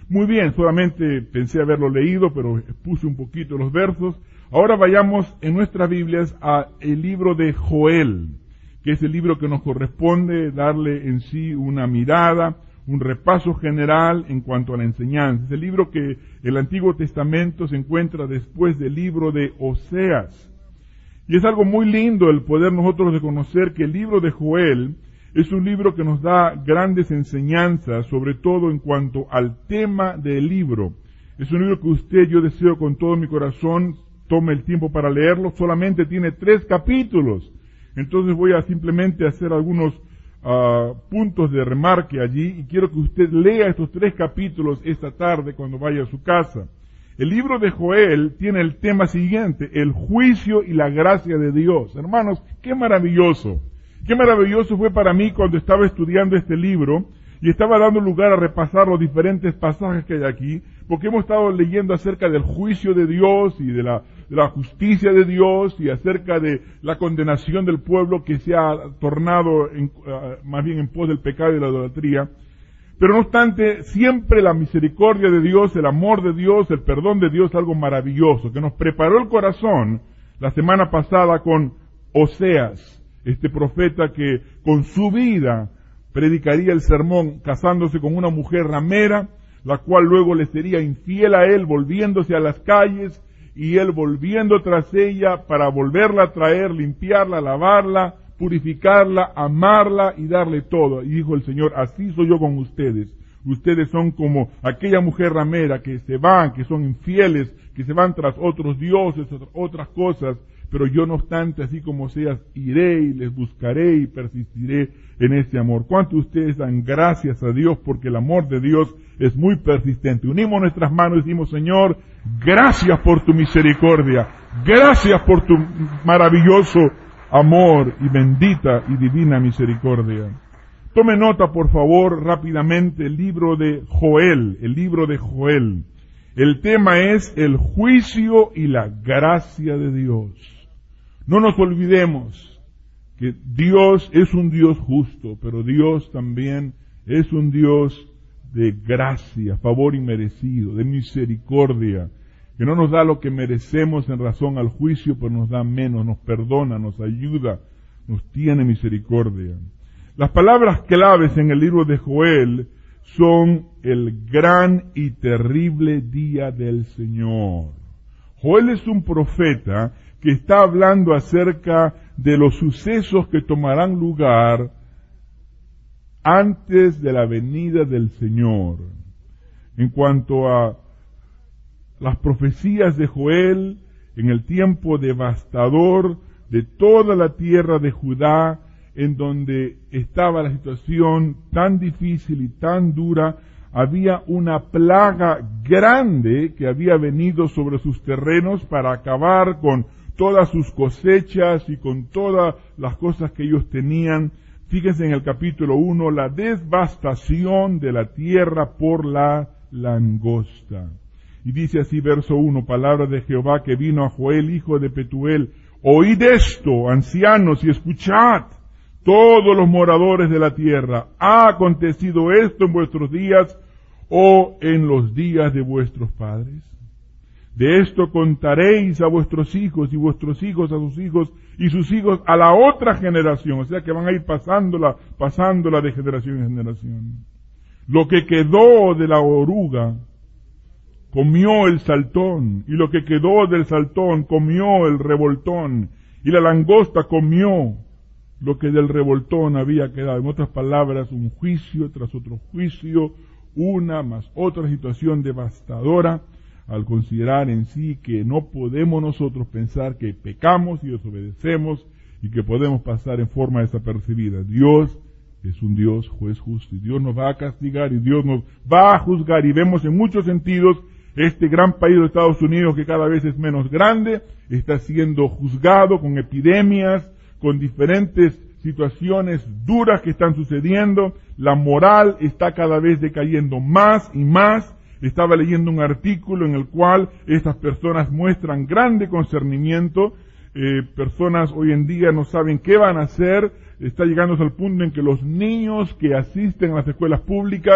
Muy bien, solamente pensé haberlo leído, pero puse un poquito los versos. Ahora vayamos en nuestras Biblias al libro de Joel, que es el libro que nos corresponde darle en sí una mirada, un repaso general en cuanto a la enseñanza. Es el libro que el Antiguo Testamento se encuentra después del libro de Oseas. Y es algo muy lindo el poder nosotros reconocer que el libro de Joel es un libro que nos da grandes enseñanzas, sobre todo en cuanto al tema del libro. Es un libro que yo deseo con todo mi corazón, tome el tiempo para leerlo. Solamente tiene 3 capítulos. Entonces voy a simplemente hacer algunos puntos de remarque allí, y quiero que usted lea estos 3 capítulos esta tarde cuando vaya a su casa. El libro de Joel tiene el tema siguiente: el juicio y la gracia de Dios. Hermanos, qué maravilloso. Qué maravilloso fue para mí cuando estaba estudiando este libro y estaba dando lugar a repasar los diferentes pasajes que hay aquí, porque hemos estado leyendo acerca del juicio de Dios y de la justicia de Dios, y acerca de la condenación del pueblo que se ha tornado más bien en pos del pecado y la idolatría. Pero no obstante, siempre la misericordia de Dios, el amor de Dios, el perdón de Dios, algo maravilloso, que nos preparó el corazón la semana pasada con Oseas, este profeta que con su vida predicaría el sermón casándose con una mujer ramera, la cual luego le sería infiel a él, volviéndose a las calles, y él volviendo tras ella para volverla a traer, limpiarla, lavarla, purificarla, amarla y darle todo. Y dijo el Señor: así soy yo con ustedes. Ustedes son como aquella mujer ramera que se van, que son infieles, que se van tras otros dioses, otras cosas, pero yo no obstante, así como seas, iré y les buscaré y persistiré en ese amor. ¿Cuántos de ustedes dan gracias a Dios porque el amor de Dios es muy persistente? Unimos nuestras manos y decimos: Señor, gracias por tu misericordia, gracias por tu maravilloso amor y bendita y divina misericordia. Tome nota, por favor, rápidamente, el libro de Joel, El tema es el juicio y la gracia de Dios. No nos olvidemos que Dios es un Dios justo, pero Dios también es un Dios de gracia, favor inmerecido, de misericordia, que no nos da lo que merecemos en razón al juicio, pero nos da menos, nos perdona, nos ayuda, nos tiene misericordia. Las palabras claves en el libro de Joel son el gran y terrible día del Señor. Joel es un profeta que está hablando acerca de los sucesos que tomarán lugar antes de la venida del Señor. En cuanto a las profecías de Joel, en el tiempo devastador de toda la tierra de Judá, en donde estaba la situación tan difícil y tan dura, había una plaga grande que había venido sobre sus terrenos para acabar con todas sus cosechas y con todas las cosas que ellos tenían. Fíjense en el capítulo 1, la devastación de la tierra por la langosta. Y dice así, verso 1, palabra de Jehová que vino a Joel, hijo de Petuel: oíd esto, ancianos, y escuchad, todos los moradores de la tierra. ¿Ha acontecido esto en vuestros días o en los días de vuestros padres? De esto contaréis a vuestros hijos, y vuestros hijos a sus hijos, y sus hijos a la otra generación. O sea que van a ir pasándola de generación en generación. Lo que quedó de la oruga comió el saltón, y lo que quedó del saltón comió el revoltón, y la langosta comió lo que del revoltón había quedado. En otras palabras, un juicio tras otro juicio, una más otra situación devastadora, al considerar en sí que no podemos nosotros pensar que pecamos y desobedecemos y que podemos pasar en forma desapercibida. Dios es un Dios juez justo, y Dios nos va a castigar y Dios nos va a juzgar, y vemos en muchos sentidos este gran país de Estados Unidos, que cada vez es menos grande, está siendo juzgado con epidemias, con diferentes situaciones duras que están sucediendo. La moral está cada vez decayendo más y más. Estaba leyendo un artículo en el cual estas personas muestran grande concernimiento. Personas hoy en día no saben qué van a hacer. Está llegando al punto en que los niños que asisten a las escuelas públicas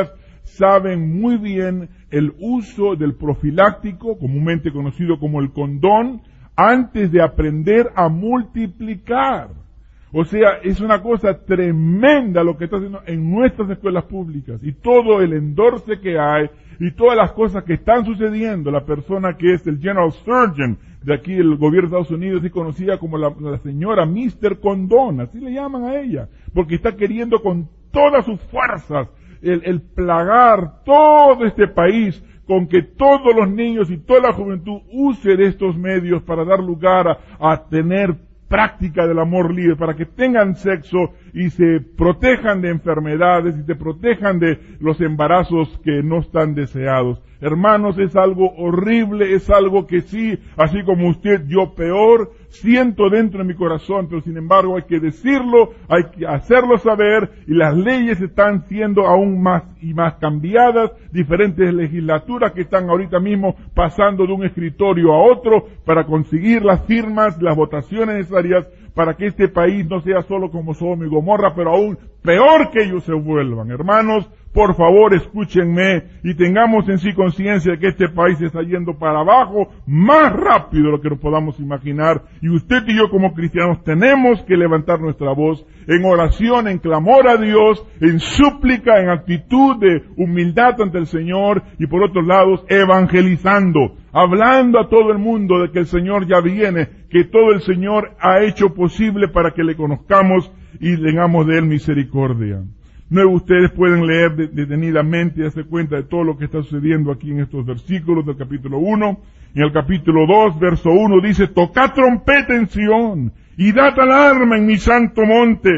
saben muy bien el uso del profiláctico, comúnmente conocido como el condón, antes de aprender a multiplicar. O sea, es una cosa tremenda lo que está haciendo en nuestras escuelas públicas y todo el endorse que hay y todas las cosas que están sucediendo. La persona que es el General Surgeon de aquí del gobierno de Estados Unidos es conocida como la señora Mr. Condón, así le llaman a ella, porque está queriendo con todas sus fuerzas el plagar todo este país con que todos los niños y toda la juventud use de estos medios para dar lugar a tener práctica del amor libre, para que tengan sexo y se protejan de enfermedades y se protejan de los embarazos que no están deseados. Hermanos, es algo horrible, es algo que sí, así como usted, yo peor, siento dentro de mi corazón, pero sin embargo hay que decirlo, hay que hacerlo saber, y las leyes están siendo aún más y más cambiadas, diferentes legislaturas que están ahorita mismo pasando de un escritorio a otro para conseguir las firmas, las votaciones necesarias para que este país no sea solo como Sodoma y Gomorra, pero aún peor que ellos se vuelvan. Hermanos, por favor, escúchenme y tengamos en sí conciencia de que este país está yendo para abajo más rápido de lo que nos podamos imaginar. Y usted y yo como cristianos tenemos que levantar nuestra voz en oración, en clamor a Dios, en súplica, en actitud de humildad ante el Señor y por otros lados evangelizando, hablando a todo el mundo de que el Señor ya viene, que todo el Señor ha hecho posible para que le conozcamos y tengamos de Él misericordia. Luego ustedes pueden leer detenidamente y darse cuenta de todo lo que está sucediendo aquí en estos versículos del capítulo 1. En el capítulo 2, verso 1 dice, tocad trompeta en Sión y dad alarma en mi santo monte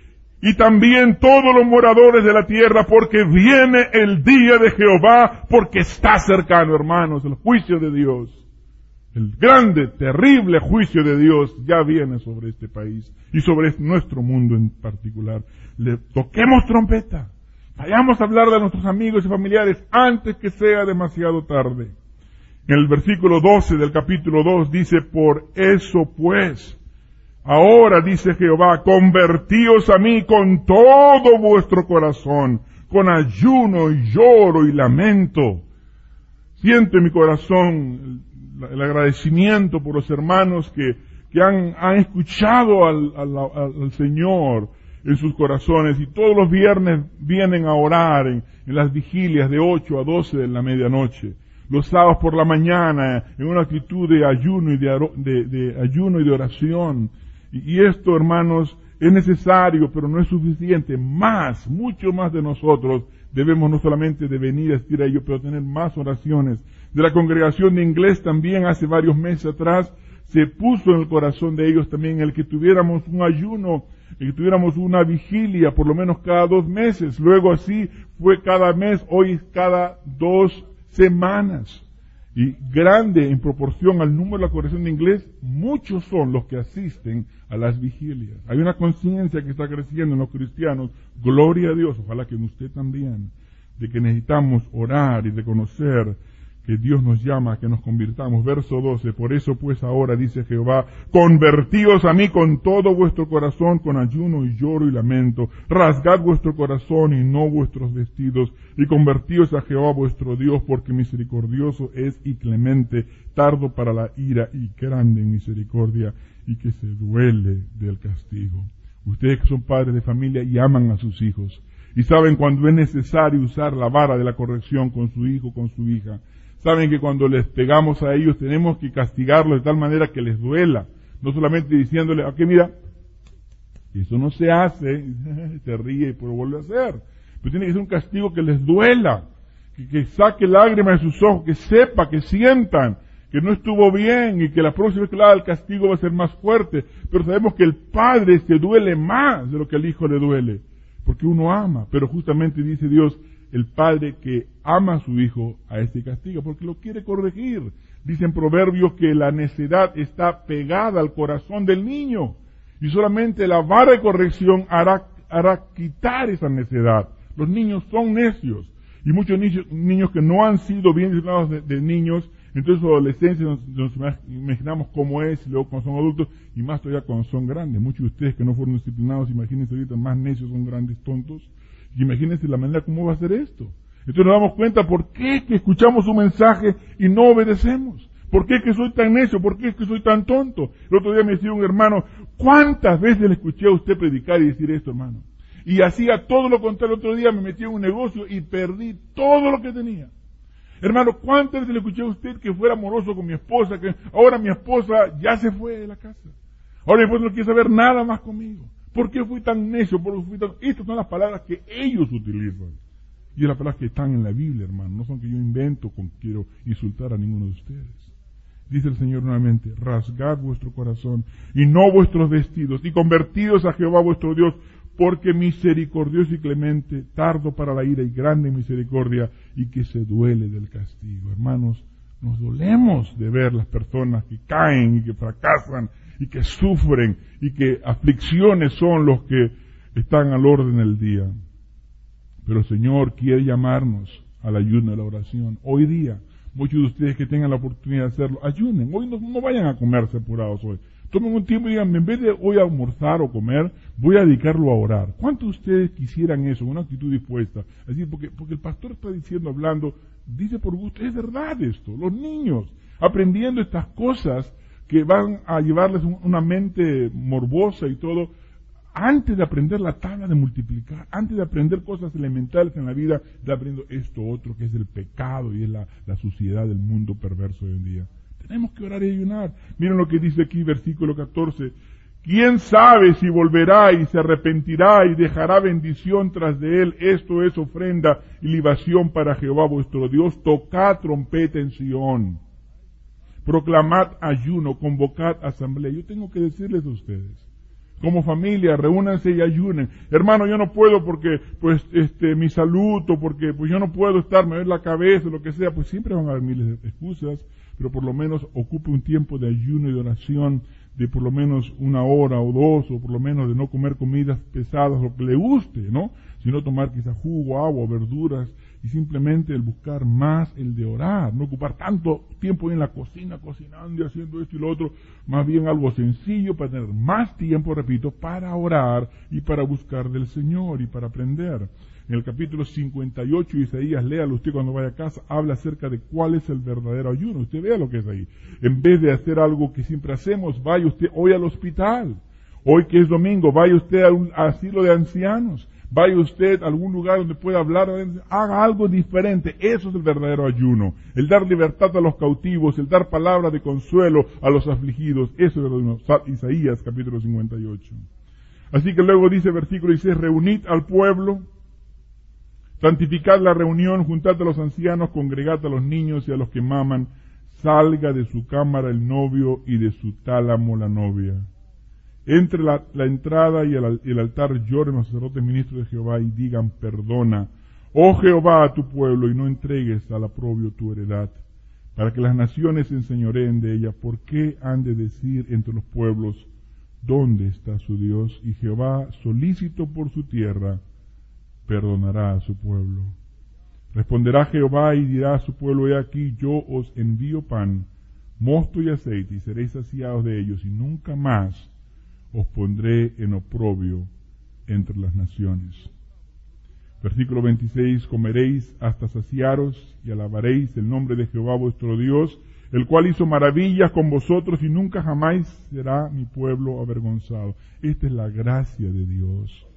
y también todos los moradores de la tierra, porque viene el día de Jehová, porque está cercano, hermanos, el juicio de Dios. El grande, terrible juicio de Dios ya viene sobre este país y sobre nuestro mundo en particular. Le toquemos trompeta. Vayamos a hablar de nuestros amigos y familiares antes que sea demasiado tarde. En el versículo 12 del capítulo 2 dice, por eso pues, ahora dice Jehová, convertíos a mí con todo vuestro corazón, con ayuno y lloro y lamento. Siento en mi corazón el agradecimiento por los hermanos que han escuchado al Señor en sus corazones y todos los viernes vienen a orar en las vigilias de 8 a 12 de la medianoche. Los sábados por la mañana en una actitud de ayuno y de ayuno y de oración. Y esto, hermanos, es necesario, pero no es suficiente. Mucho más de nosotros debemos no solamente de venir a asistir a ello, pero tener más oraciones. De la congregación de inglés también hace varios meses atrás se puso en el corazón de ellos también el que tuviéramos un ayuno, el que tuviéramos una vigilia por lo menos cada 2 meses. Luego así fue cada mes, hoy es cada 2 semanas. Y grande en proporción al número de la congregación de inglés, muchos son los que asisten a las vigilias. Hay una conciencia que está creciendo en los cristianos, gloria a Dios, ojalá que en usted también, de que necesitamos orar y reconocer que Dios nos llama a que nos convirtamos. Verso 12, por eso pues ahora dice Jehová, convertíos a mí con todo vuestro corazón, con ayuno y lloro y lamento, rasgad vuestro corazón y no vuestros vestidos, y convertíos a Jehová vuestro Dios, porque misericordioso es y clemente, tardo para la ira y grande en misericordia, y que se duele del castigo. Ustedes que son padres de familia y aman a sus hijos, y saben cuando es necesario usar la vara de la corrección con su hijo, con su hija, saben que cuando les pegamos a ellos tenemos que castigarlos de tal manera que les duela. No solamente diciéndole, ok, mira, eso no se hace, se ríe y pues lo vuelve a hacer. Pero tiene que ser un castigo que les duela, que saque lágrimas de sus ojos, que sepa, que sientan que no estuvo bien y que la próxima vez que le haga el castigo va a ser más fuerte. Pero sabemos que el padre se duele más de lo que al hijo le duele, porque uno ama. Pero justamente dice Dios, el padre que ama a su hijo a este castiga, porque lo quiere corregir. Dicen Proverbios que la necedad está pegada al corazón del niño, y solamente la vara de corrección hará quitar esa necedad. Los niños son necios, y muchos niños que no han sido bien disciplinados de niños, entonces su adolescencia nos imaginamos cómo es, y luego cuando son adultos, y más todavía cuando son grandes. Muchos de ustedes que no fueron disciplinados, imagínense ahorita más necios, son grandes tontos. Imagínense la manera cómo va a ser esto. Entonces nos damos cuenta por qué que escuchamos un mensaje y no obedecemos. ¿Por qué que soy tan necio? ¿Por qué que soy tan tonto? El otro día me decía un hermano, ¿cuántas veces le escuché a usted predicar y decir esto, hermano? Y hacía todo lo contrario. El otro día me metí en un negocio y perdí todo lo que tenía. Hermano, ¿cuántas veces le escuché a usted que fuera amoroso con mi esposa? Que ahora mi esposa ya se fue de la casa. Ahora mi esposa no quiere saber nada más conmigo. ¿Por qué fui tan necio? ¿Por qué fui tan... Estas son las palabras que ellos utilizan. Y las palabras que están en la Biblia, hermano. No son que yo invento con quiero insultar a ninguno de ustedes. Dice el Señor nuevamente, rasgad vuestro corazón y no vuestros vestidos y convertidos a Jehová vuestro Dios, porque misericordioso y clemente, tardo para la ira y grande misericordia, y que se duele del castigo. Hermanos, nos dolemos de ver las personas que caen y que fracasan y que sufren y que aflicciones son los que están al orden del día. Pero el Señor quiere llamarnos al ayuno y a la oración. Hoy día, muchos de ustedes que tengan la oportunidad de hacerlo, ayunen. Hoy no vayan a comerse apurados hoy. Tomen un tiempo y digan, en vez de hoy almorzar o comer, voy a dedicarlo a orar. ¿Cuántos de ustedes quisieran eso, una actitud dispuesta? Así, porque el pastor está diciendo, hablando, dice por gusto, es verdad esto. Los niños, aprendiendo estas cosas que van a llevarles una mente morbosa y todo, antes de aprender la tabla de multiplicar, antes de aprender cosas elementales en la vida, de aprendiendo esto otro que es el pecado y es la suciedad del mundo perverso hoy en día. Tenemos que orar y ayunar. Miren lo que dice aquí, versículo 14. ¿Quién sabe si volverá y se arrepentirá y dejará bendición tras de él? Esto es ofrenda y libación para Jehová vuestro Dios. Tocad trompeta en Sión. Proclamad ayuno, convocad asamblea. Yo tengo que decirles a ustedes, como familia, reúnanse y ayunen. Hermano, yo no puedo porque, mi salud, o porque, yo no puedo estar, me duele la cabeza, lo que sea, pues siempre van a haber miles de excusas, pero por lo menos ocupe un tiempo de ayuno y de oración, de por lo menos 1 hora o 2, o por lo menos de no comer comidas pesadas, lo que le guste, ¿no? Sino tomar quizás jugo, agua, verduras, y simplemente el buscar más el de orar, no ocupar tanto tiempo en la cocina, cocinando y haciendo esto y lo otro, más bien algo sencillo para tener más tiempo, repito, para orar y para buscar del Señor y para aprender. En el capítulo 58 de Isaías, léalo usted cuando vaya a casa, habla acerca de cuál es el verdadero ayuno. Usted vea lo que es ahí. En vez de hacer algo que siempre hacemos, vaya usted hoy al hospital. Hoy que es domingo, vaya usted a un asilo de ancianos. Vaya usted a algún lugar donde pueda hablar, haga algo diferente. Eso es el verdadero ayuno. El dar libertad a los cautivos, el dar palabra de consuelo a los afligidos. Eso es el ayuno. Isaías capítulo 58. Así que luego dice versículo 16, reunid al pueblo, santificad la reunión, juntad a los ancianos, congregad a los niños y a los que maman, salga de su cámara el novio y de su tálamo la novia. Entre la entrada y el altar lloren los sacerdotes ministros de Jehová y digan, perdona, oh Jehová, a tu pueblo, y no entregues al oprobio tu heredad, para que las naciones se enseñoreen de ella. ¿Por qué han de decir entre los pueblos, dónde está su Dios? Y Jehová, solícito por su tierra, perdonará a su pueblo. Responderá Jehová y dirá a su pueblo, he aquí, yo os envío pan, mosto y aceite, y seréis saciados de ellos, y nunca más os pondré en oprobio entre las naciones. Versículo 26, comeréis hasta saciaros y alabaréis el nombre de Jehová vuestro Dios, el cual hizo maravillas con vosotros y nunca jamás será mi pueblo avergonzado. Esta es la gracia de Dios.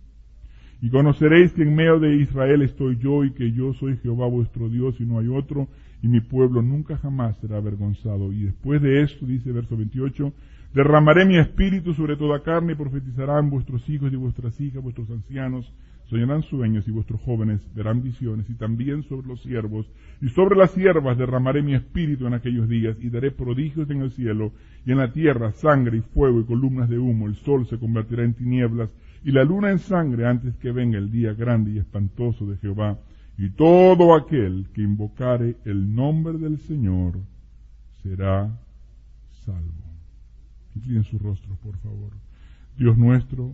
Y conoceréis que en medio de Israel estoy yo y que yo soy Jehová vuestro Dios y no hay otro, y mi pueblo nunca jamás será avergonzado. Y después de esto, dice verso 28, derramaré mi espíritu sobre toda carne y profetizarán vuestros hijos y vuestras hijas, vuestros ancianos, soñarán sueños y vuestros jóvenes verán visiones, y también sobre los siervos y sobre las siervas derramaré mi espíritu en aquellos días, y daré prodigios en el cielo y en la tierra, sangre y fuego y columnas de humo. El sol se convertirá en tinieblas y la luna en sangre antes que venga el día grande y espantoso de Jehová, y todo aquel que invocare el nombre del Señor será salvo. Inclinen sus rostros, por favor. Dios nuestro,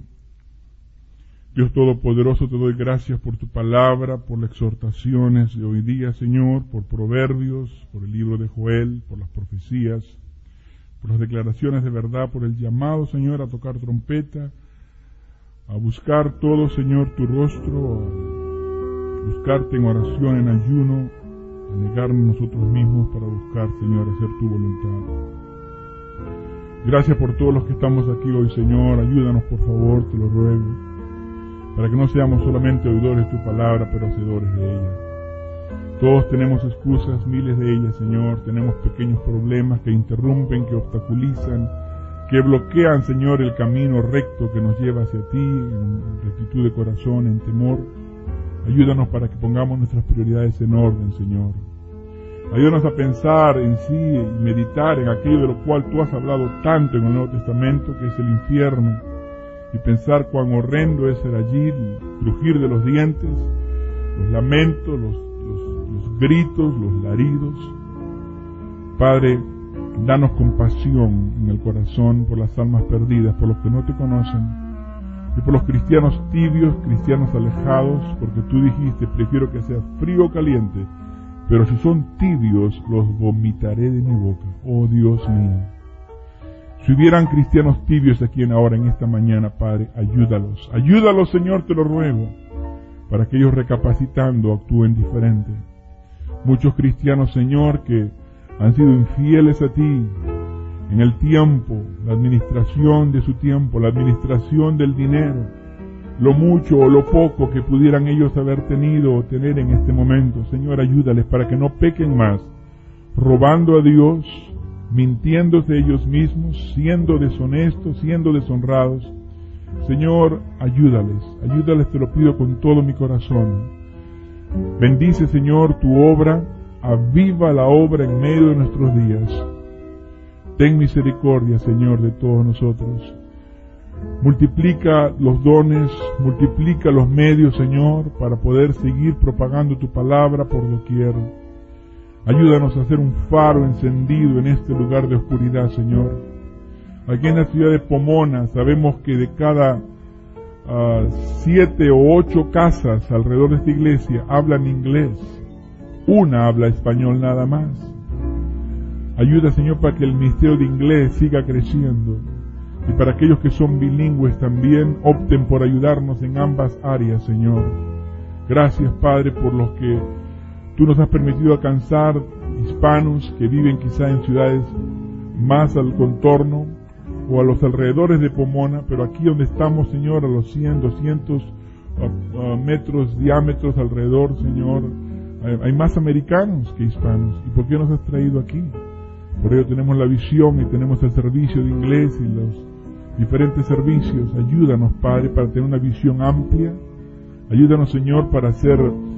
Dios Todopoderoso, te doy gracias por tu palabra, por las exhortaciones de hoy día, Señor, por Proverbios, por el libro de Joel, por las profecías, por las declaraciones de verdad, por el llamado, Señor, a tocar trompeta, a buscar todo, Señor, tu rostro, buscarte en oración, en ayuno, a negarnos nosotros mismos para buscar, Señor, hacer tu voluntad. Gracias por todos los que estamos aquí hoy, Señor. Ayúdanos, por favor, te lo ruego, para que no seamos solamente oidores de tu palabra, pero hacedores de ella. Todos tenemos excusas, miles de ellas, Señor. Tenemos pequeños problemas que interrumpen, que obstaculizan, que bloquean, Señor, el camino recto que nos lleva hacia ti, en rectitud de corazón, en temor. Ayúdanos para que pongamos nuestras prioridades en orden, Señor. Ayúdanos a pensar en sí y meditar en aquello de lo cual tú has hablado tanto en el Nuevo Testamento, que es el infierno, y pensar cuán horrendo es ser allí, el crujir de los dientes, los lamentos, los gritos, los laridos. Padre, danos compasión en el corazón por las almas perdidas, por los que no te conocen, y por los cristianos tibios, cristianos alejados, porque tú dijiste, prefiero que sea frío o caliente, pero si son tibios, los vomitaré de mi boca. Oh Dios mío. Si hubieran cristianos tibios aquí ahora, en esta mañana, Padre, ayúdalos. Ayúdalos, Señor, te lo ruego, para que ellos recapacitando actúen diferente. Muchos cristianos, Señor, que han sido infieles a ti en el tiempo, la administración de su tiempo, la administración del dinero, lo mucho o lo poco que pudieran ellos haber tenido o tener en este momento. Señor, ayúdales para que no pequen más, robando a Dios, mintiéndose ellos mismos, siendo deshonestos, siendo deshonrados. Señor, ayúdales, te lo pido con todo mi corazón. Bendice, Señor, tu obra, aviva la obra en medio de nuestros días. Ten misericordia, Señor, de todos nosotros. Multiplica los dones, multiplica los medios, Señor, para poder seguir propagando tu palabra por doquier. Ayúdanos a ser un faro encendido en este lugar de oscuridad, Señor. Aquí en la ciudad de Pomona sabemos que de cada 7 o 8 casas alrededor de esta iglesia hablan inglés. Una habla español nada más. Ayuda, Señor, para que el ministerio de inglés siga creciendo. Y para aquellos que son bilingües también opten por ayudarnos en ambas áreas, Señor. Gracias, Padre, por los que tú nos has permitido alcanzar, hispanos que viven quizá en ciudades más al contorno o a los alrededores de Pomona, pero aquí donde estamos, Señor, a los 100, 200 metros diámetros alrededor, Señor, hay más americanos que hispanos. ¿Y por qué nos has traído aquí? Por ello tenemos la visión y tenemos el servicio de inglés y los diferentes servicios. Ayúdanos, Padre, para tener una visión amplia. Ayúdanos, Señor, para ser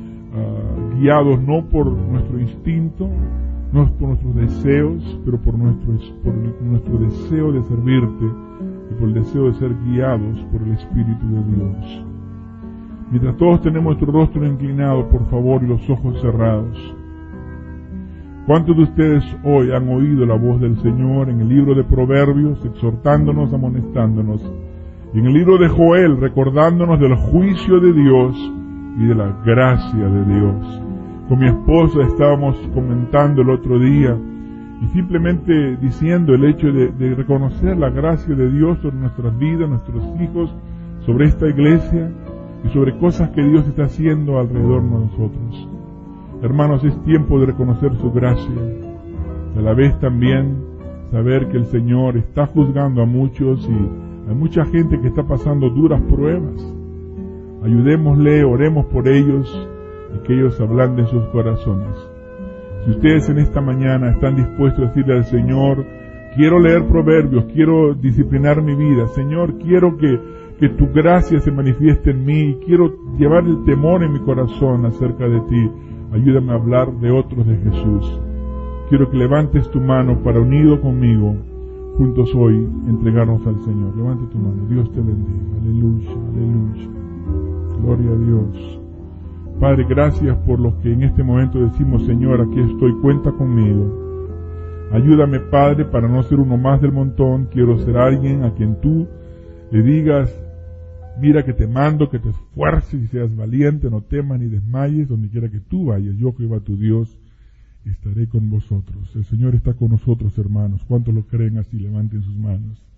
guiados no por nuestro instinto, no por nuestros deseos, pero por nuestro deseo de servirte y por el deseo de ser guiados por el Espíritu de Dios. Mientras todos tenemos nuestro rostro inclinado, por favor, y los ojos cerrados, ¿cuántos de ustedes hoy han oído la voz del Señor en el libro de Proverbios, exhortándonos, amonestándonos, y en el libro de Joel, recordándonos del juicio de Dios y de la gracia de Dios? Con mi esposa estábamos comentando el otro día y simplemente diciendo el hecho de reconocer la gracia de Dios sobre nuestras vidas, nuestros hijos, sobre esta iglesia y sobre cosas que Dios está haciendo alrededor de nosotros. Hermanos, es tiempo de reconocer su gracia, y a la vez también saber que el Señor está juzgando a muchos y hay mucha gente que está pasando duras pruebas. Ayudémosle, oremos por ellos y que ellos ablanden sus corazones. Si ustedes en esta mañana están dispuestos a decirle al Señor, quiero leer Proverbios, quiero disciplinar mi vida, Señor, quiero que tu gracia se manifieste en mí, quiero llevar el temor en mi corazón acerca de ti, ayúdame a hablar de otros de Jesús. Quiero que levantes tu mano para, unido conmigo, juntos hoy, entregarnos al Señor. Levante tu mano. Dios te bendiga. Aleluya, aleluya. Gloria a Dios. Padre, gracias por los que en este momento decimos, Señor, aquí estoy, cuenta conmigo. Ayúdame, Padre, para no ser uno más del montón. Quiero ser alguien a quien tú le digas, mira que te mando, que te esfuerces y seas valiente, no temas ni desmayes, donde quiera que tú vayas. Yo, Jehová tu Dios, estaré con vosotros. El Señor está con nosotros, hermanos. ¿Cuántos lo creen así? Levanten sus manos.